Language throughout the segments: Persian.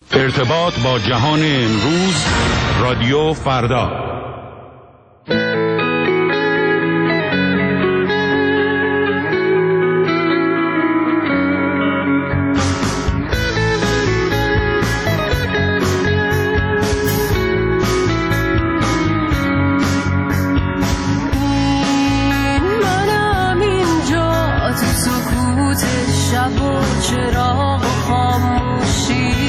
ارتباط با جهان امروز، رادیو فردا. منم اینجا تو سکوت شب و چراغ و خاموشی،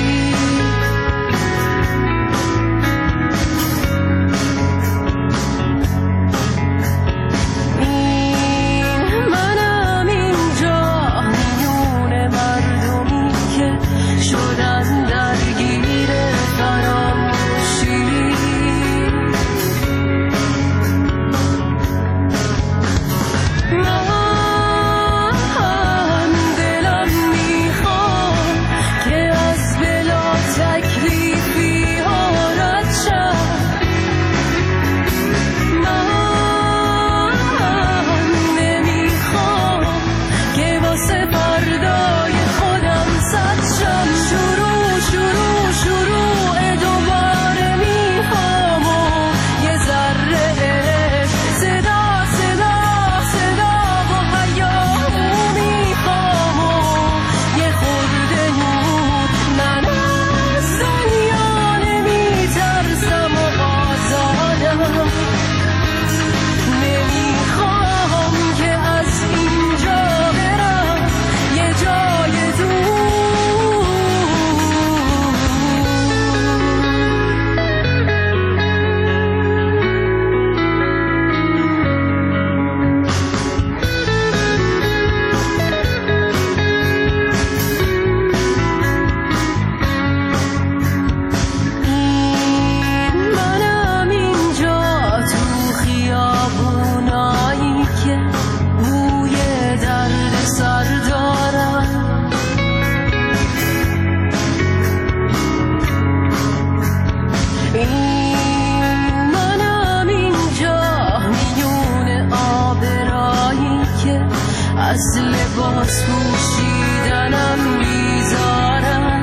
از لباس پوشیدنم بیزارم.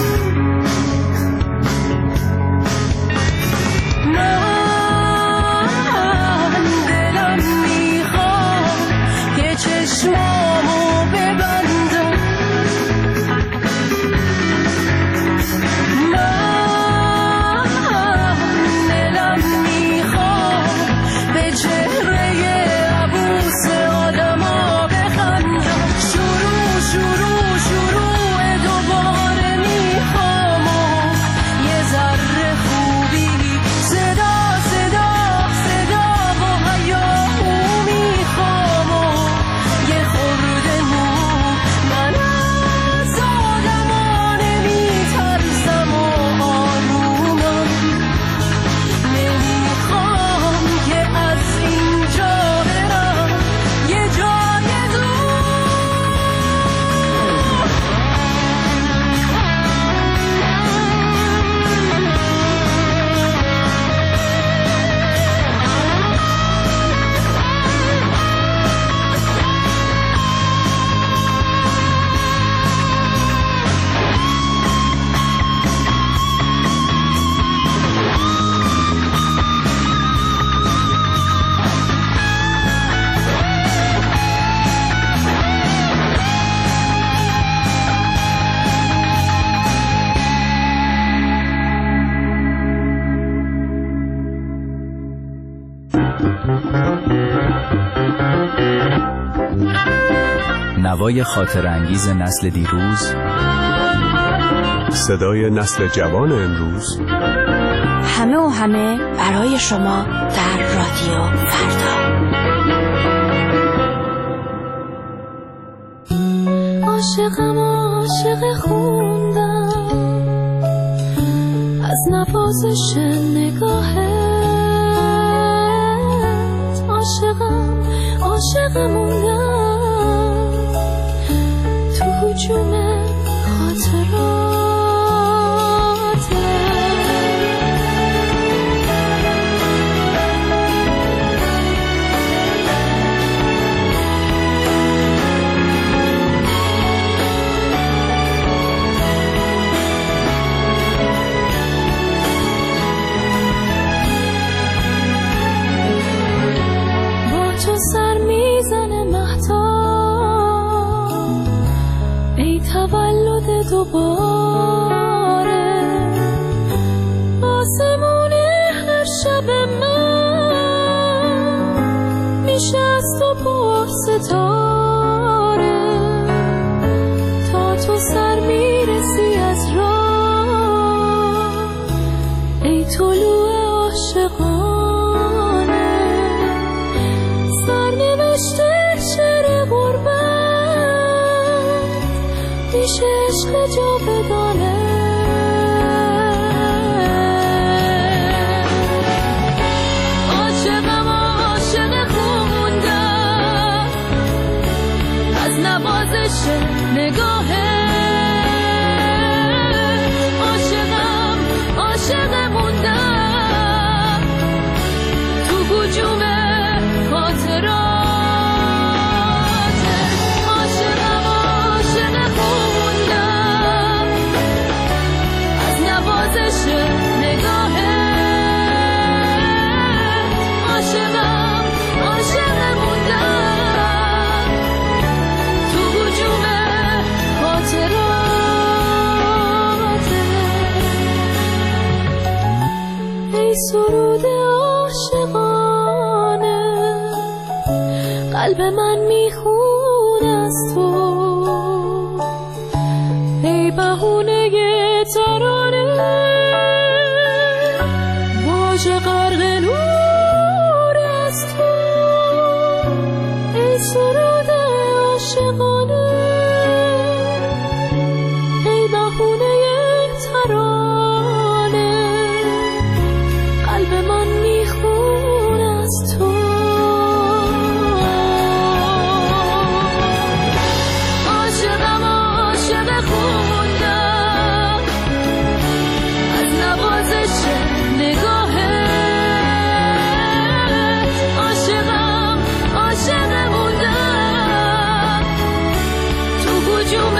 من دلم میخواد که چشمامو ببندم، من دلم میخواد به چهره عبوس آدما شروع دوباره میخوام و یه ذره خوبی، صدا و هیاهو میخوام و یه خورده نور. من از آدما نمیترسم و آرومم، نمیخوام که از اینجا برم یه جای نوای خاطرانگیز نسل دیروز، صدای نسل جوان امروز، همه برای شما در رادیو فردا. عاشق خوندم از نوازش نگاهت، عاشق موندم تو هجوم خاطرات. دوباره آسمون هر شب من میشه از تو پر ستاره تا تو سر میرسی از راه ای طلوع عاشقانه سرنوشت شعر غربت میشه عشق جاودانه عاشقم عاشق خوندم از نوازش نگاهه عاشقم عاشق موندم تو هجوم خاطرات عاشقم عاشق خوندم از نوازش نگاهه عاشقم عاشق موندم تو هجوم خاطرات ای سرود عاشقانه قلب من میخون از تو ای بهونه ترانه واژه غرق نور از تو ای سرود عاشقانه ای بهونه ترانه قلب من میخون از تو عاشقم عاشق خوندم از نوازش نگاهه عاشقم عاشق موندم تو هجوم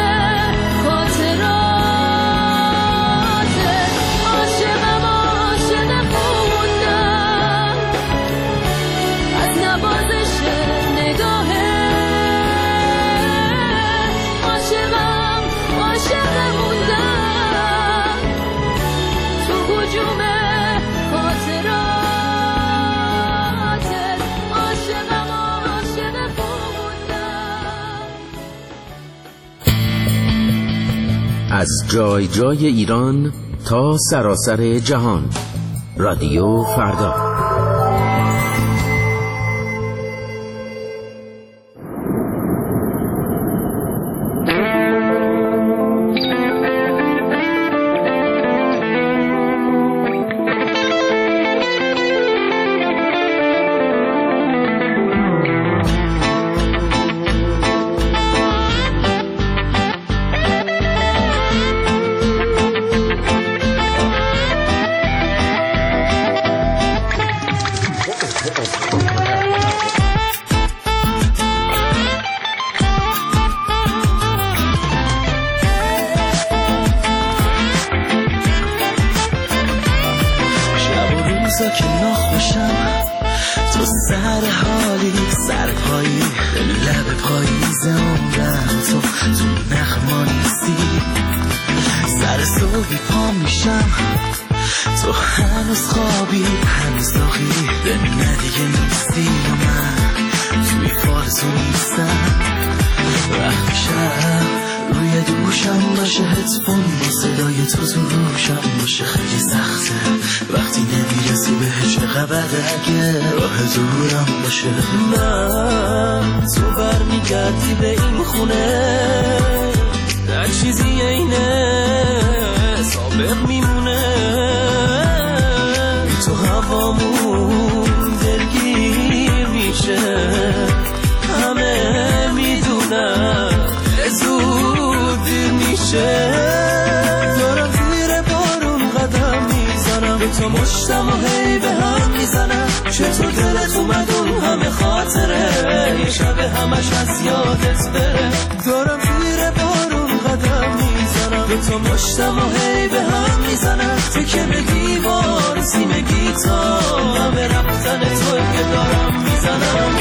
خاطرات عاشقم عاشق خوندم از نوازش نگاهه عاشقم عاشق موندم تو هجوم خاطرات عاشقم عاشق خوندم از جای جای ایران تا سراسر جهان. رادیو فردا. که ناخوشم تو سر حالی سرپایی لب پاییز عمرم تو نخمانیستی سر صبحی پا میشم تو هنوز خوابی هنوز داغی نه دیگه نیستی و من توی فارزو نیستم وقت میشم روی دوشم باشه هدفون با صدای تو روشم باشه خیلی سخته وقتی نمیرسی به چه خبره اگه راه دورم باشه من تو برمیگردی به این خونه در چیزی اینه سابق میمونه تو هوامون دلگیر میشه همه میدونم زود دیر میشه دارم زیر بارون قدم میزنم به تو مشتم و هی به هم میزنم چطور دلت اومد اون همه خاطره یه شب همش از یادت بره دارم زیر بارون قدم میزنم به تو مشتم و هی به هم میزنم تو که به دیوار سیم گیتار همه رفتن توی که دارم میزنم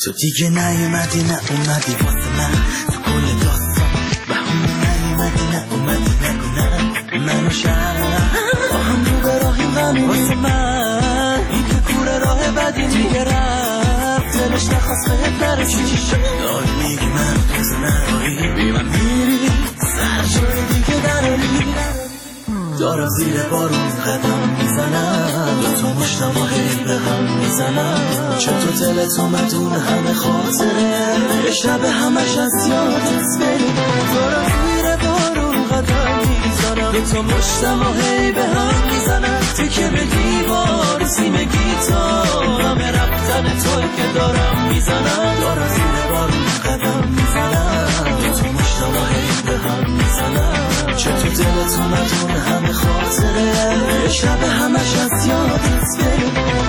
تو دیگه نیومدی نه اومدی واسه من تو کل داستان بهونه نیومدی نه اومدی نگو نه منو شرم با هم رو به راهی غمی واسه من این که کوره راه بدی دیگه رفت دلش نخواست بهت نرسی چی شد داری میگی من تو نرایی بی من میری سر جای دیگه دراری دارم زیر بارون قدم میزنم تو مشتم و هی به هم میزنم چطور دلت اومد اون همه خاطره یه شب همش از یادت بری دارم زیر بارون قدم میزنم تو مشتم و هی به هم میزنم تو که به دیوار سیم گیتار همه رفتن توی که دارم میزنم دارم زیر بارون قدم میزنم تو مشتم و هی به هم میزنم چطور دلت اومد اون همه خاطره شب همش از یادت بری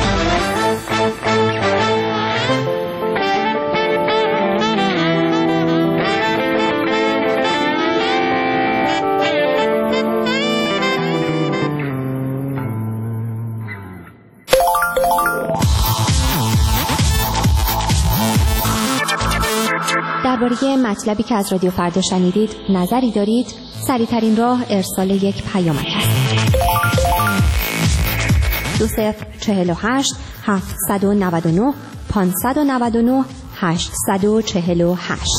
درباره مطلبی که از رادیو فردا شنیدید نظری دارید؟ سریع‌ترین راه ارسال یک پیامک است. 2048 799 599 848.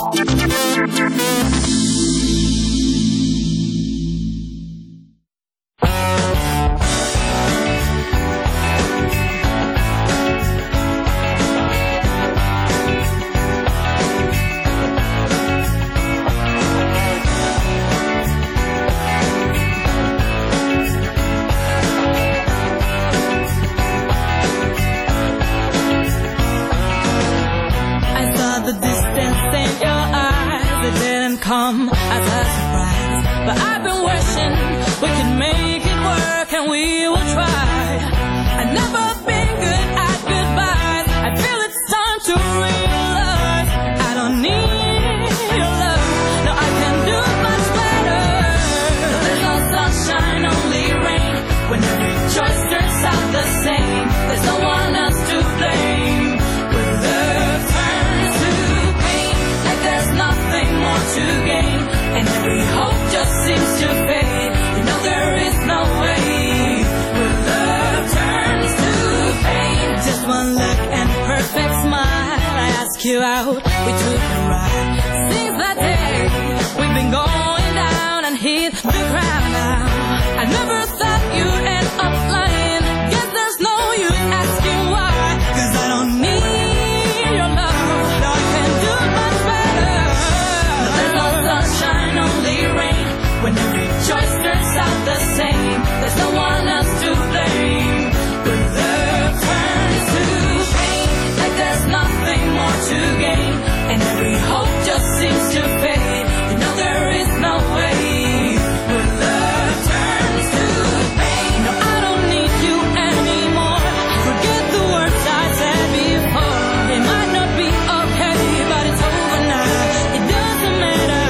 As a surprise, but I've been wishing we could make it work and we will try. I've never been good at goodbyes. I feel it's time to realize I don't need your love. No, I can do much better. No, there's no sunshine, only rain. When every choice turns out the same, there's no one else to blame. When love turns to pain, like there's nothing more to gain. And every hope just seems to fade. You know there is no way. When love turns to pain, just one look and perfect smile. I ask you out, we took a ride. Since that day, we've been going down and hit the ground now. I never thought you'd end up lying. Guess there's no use asking why. 'Cause I don't need your love. No, I can do much better. No, there's no sunshine, only rain. When every choice turns out the same, there's no one else to blame. When love turns to pain, like there's nothing more to gain. And every hope just seems to fade. You know there is no way. When love turns to pain, no, I don't need you anymore. Forget the words I said before. It might not be okay, but it's over now. It doesn't matter.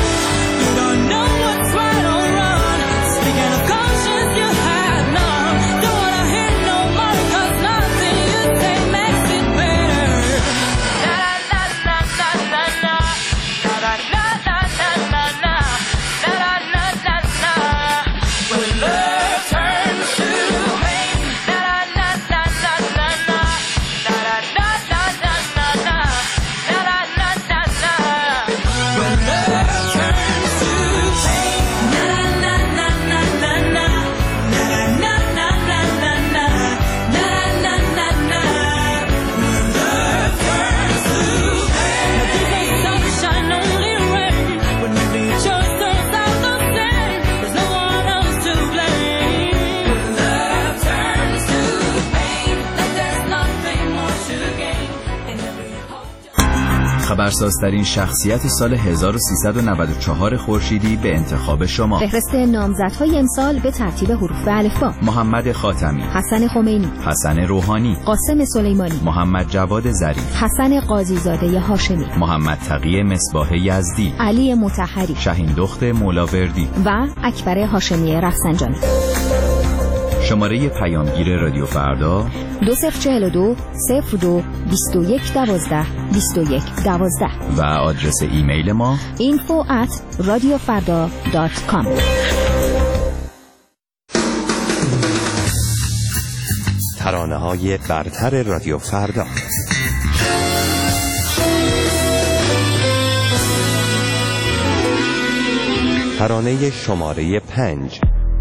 You don't know what's right or wrong. Speaking of conscience, you have none. Don't wanna hear no more, 'cause nothing you say makes it better. Na na na na na na na na na na na na na na na na. When love turns to pain, na na na na na na na na na na na na na na na. When love turns to pain, na na na na na na na na na na na na na na na. When love turns to pain, there's no sunshine, only rain. When every choice turns out the same, there's no one else to blame. When love turns to pain, like there's nothing more to gain. And every hope. خبرسازترین شخصیت سال 1394 خورشیدی به انتخاب شما: فهرست نامزدهای امسال به ترتیب حروف الفبا: محمد خاتمی، حسن خمینی، حسن روحانی، قاسم سلیمانی، محمد جواد ظریف، حسن قاضیزاده هاشمی، محمد تقی مصباح یزدی، علی مطهری، شهین دخت مولاوردی و اکبر هاشمی رفسنجانی. شماره پیامگیر رادیو فردا 2042 02 21 12 21 12 و آدرس ایمیل ما info@radiofarda.com. ترانه‌های برتر رادیو فردا. ترانه شماره 5.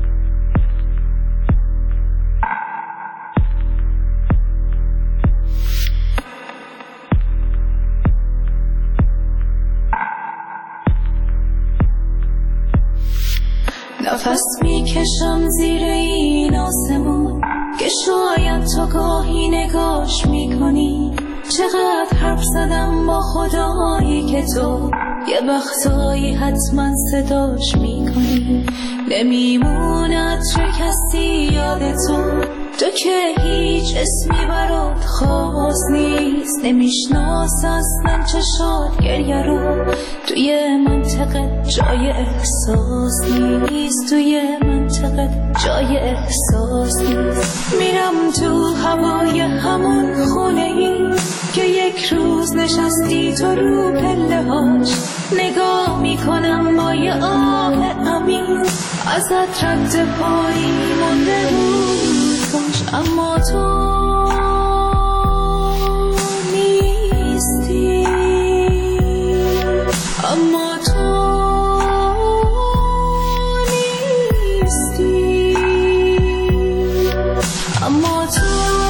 نفس میکشم زیر این آسمون که شاید تو گاهی نگاش میکنی. چقدر حرف زدم با خدایی که تو یه وقتایی حتما صداش میکنی. نمیموند چه کسی یاد تو که هیچ اسمی برات خاص نیست. نمیشناس اصلا چشات گریه رو، توی منطقه جای احساس نیست. توی منطقه جای احساس نیست. میرم تو هوای همون خونه ای که یک روز نشستی تو رو پله هاش. نگاه میکنم با یه آه عمیق، ازت رد پایی مونده بود باش، اما تو نیستی. اما تو نیستی. اما تو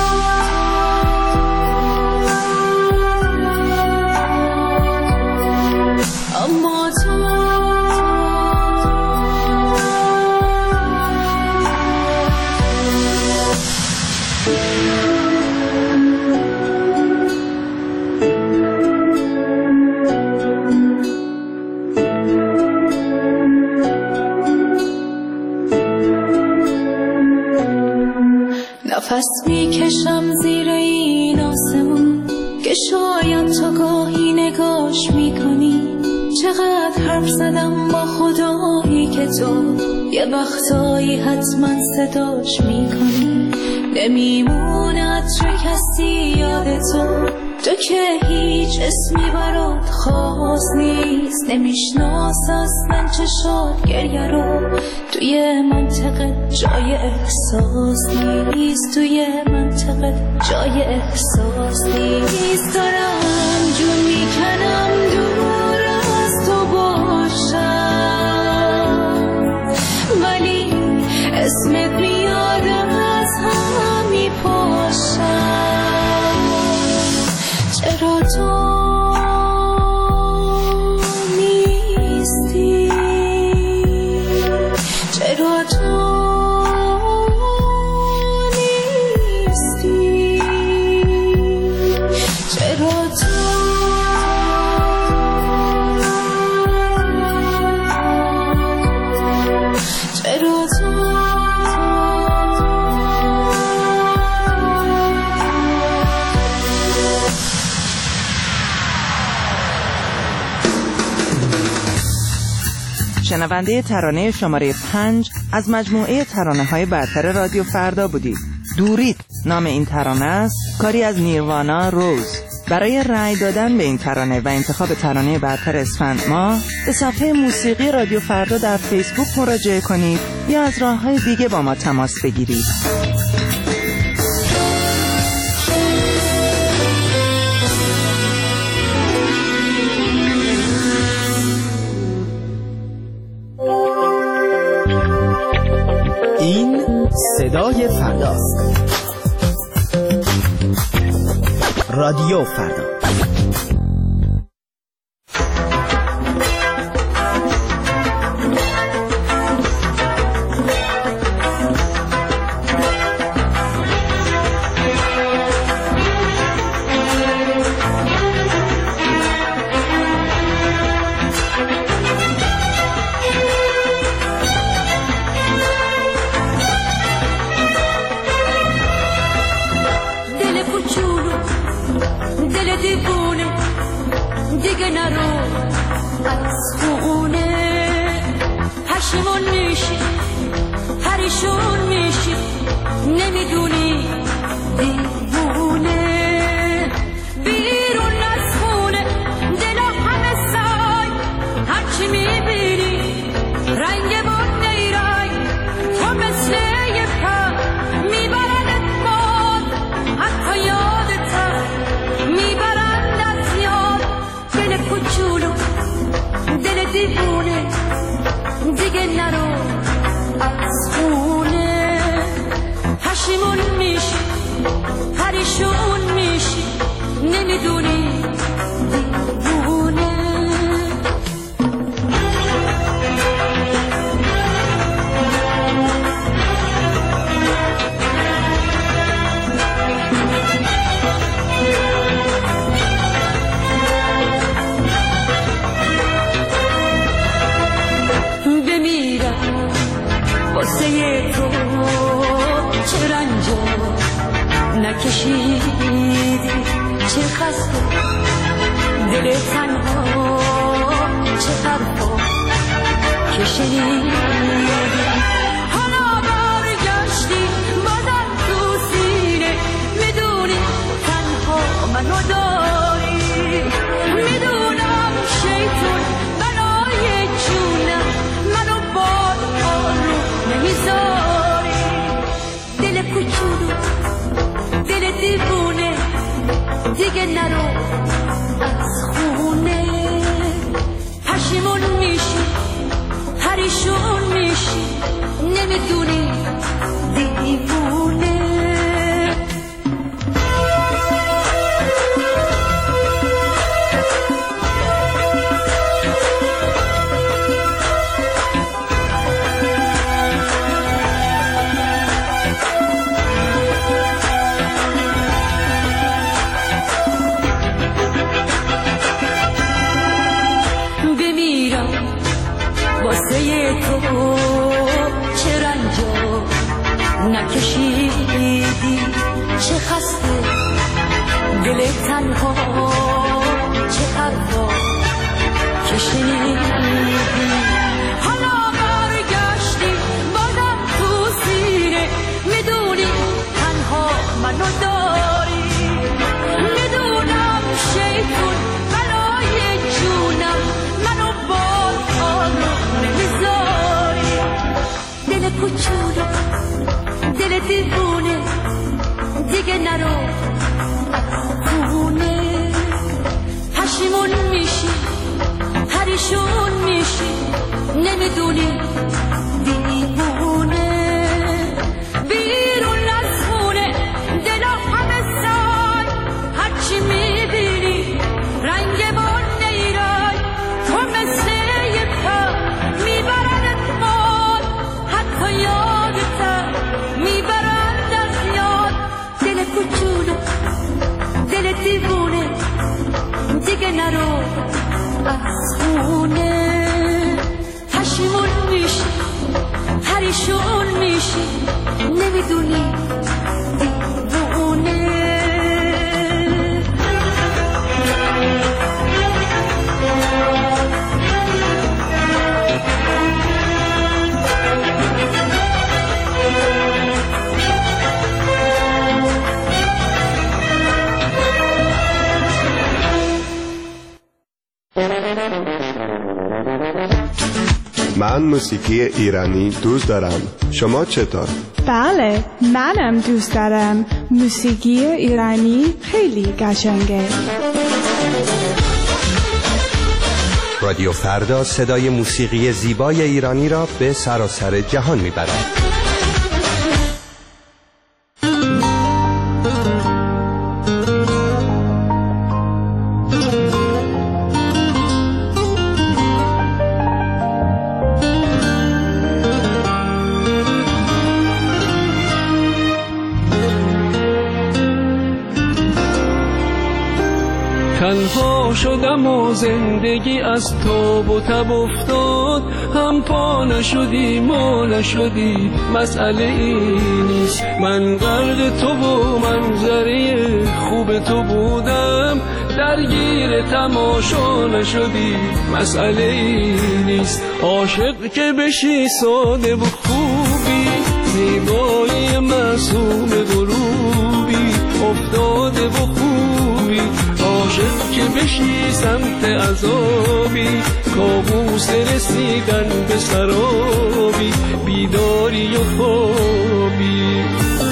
نفس میکشم زیر این آسمون که شاید تو گاهی نگاش میکنی. چقدر حرف زدم با خدایی که تو یه وقتایی حتما صداش میکنی. نمیموند چه کسی یاد تو که هیچ اسمی برات خاص نیست. نمیشناس اصلا چشات گریه رو، توی منطقه جای احساس نیست. توی منطقه جای احساس نیست. دارم جون میکنم دور از تو باشم، ولی اسمت میادم از هم میپاشم. چرا تو نیستی؟ چرا تو نیستی؟ چرا تو چرا تو شنونده ترانه شماره 5 از مجموعه ترانه‌های برتر رادیو فردا بودید. دورید نام این ترانه است، کاری از نیروانا روز. برای رأی دادن به این ترانه و انتخاب ترانه برتر اسفند ماه به صفحه موسیقی رادیو فردا در فیسبوک مراجعه کنید یا از راه‌های دیگه با ما تماس بگیرید. این صدای فرداست. رادیو فردا. دیگه نرو از خونه، پشیمون میشی هر پریشون میشی نمیدونی دیوونه بیرون از خونه دلا همه سای هرچی میبینی رنگ بود نیرای تو مثل یه پر میبرندت باد حتی یادت میبرند از یاد دل کوچولو دل دیوونه دیگه نرو از خونه پشیمون میشی پریشون میشی نمیدونی دیوونه بمیرم واسه تو چه رنجو نکشیدی چه خسته دل تنها چه حرفا که شنیدی حالا برگشتی بازم تو سینه میدونی تنها منو داری میدونم شیطون برای جونم منو باد آرو نمیذاری دل کوچولو دل دیوونه دیگه نرو از خونه پشیمون میشی پریشون میشی نمیدونی دیوونه واسه تو چه رنجو نکشیدی چه خسته دل تنها چه حرفا که شنیدی حالا برگشتی بازم تو سینه میدونی تنها منو داری میدونم شیطون برای جونم منو باد آرو نمیذاری دل کوچولو دل دیوونه دیگه نرو خونه پشیمون میشی پریشون میشی نمیدونی دیوونه بیرون از خونه دلا همه سای هرچی میبینی رنگ باد نیرای تو مثل یه پر میبرندت باد حتی یادت میبرند از یاد دل کوچولو دل دیوونه دیگه نرو از خونه پشیمون میشی پریشون میشی نمیدونی دیوونه من موسیقی ایرانی دوست دارم. شما چطور؟ بله، منم دوست دارم. موسیقی ایرانی خیلی قشنگه. رادیو فردا صدای موسیقی زیبای ایرانی را به سراسر جهان میبرد. تنها شدم و زندگی از تاب و تب افتاد، هم پا نشدی ما نشدی مسئله ای نیست. من غرق تو و منظره خوب تو بودم، درگیر تماشا نشدی مسئله ای نیست. عاشق که بشی ساده و خوبی، زیبایی معصوم غروبی افتاده و خوبی، عاشق که بشی سمت عذابی، کابوس رسیدن به سرابی، بیداری و خوابی.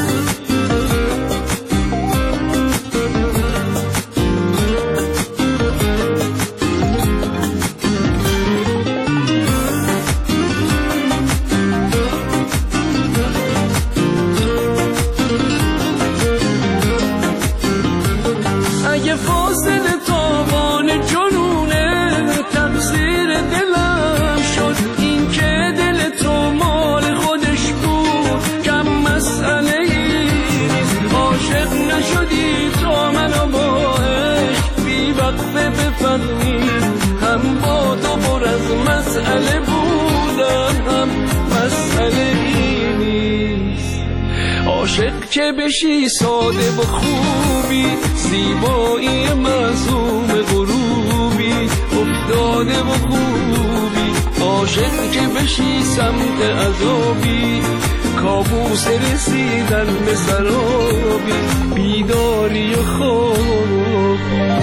اگه فاصله تاوان جنونه تقصیر دلم شد، این که دل تو مال خودش بود کم مسئله ای نیست. عاشق نشدی تا منو با عشق بی وقفه بفهمی، هم با تو پر از مسئله بودم هم مسئله ای نیست. عاشق که بشی ساده و خوبی، زیبایی معصوم غروبی افتاده و خوبی، عاشق که بشی سمت عذابی، کابوس رسیدن به سرابی، بیداری و خوابی.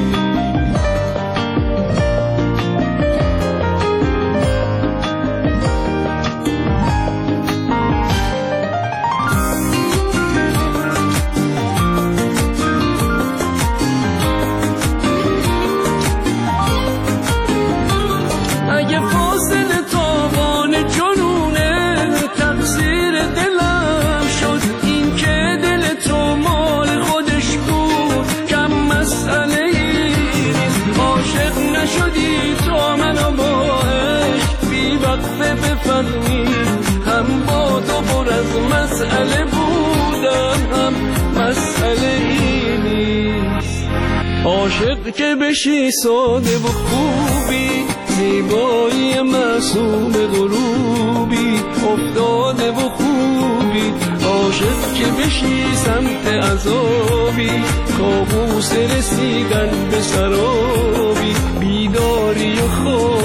بفهمی، هم با تو پر از مسئله بودم هم مسئله ای نیست. عاشق که بشی ساده و خوبی، زیبایی معصوم غروبی افتاده و خوبی، عاشق که بشی سمت عذابی، کابوس رسیدن به سرابی، بیداری و خوابی.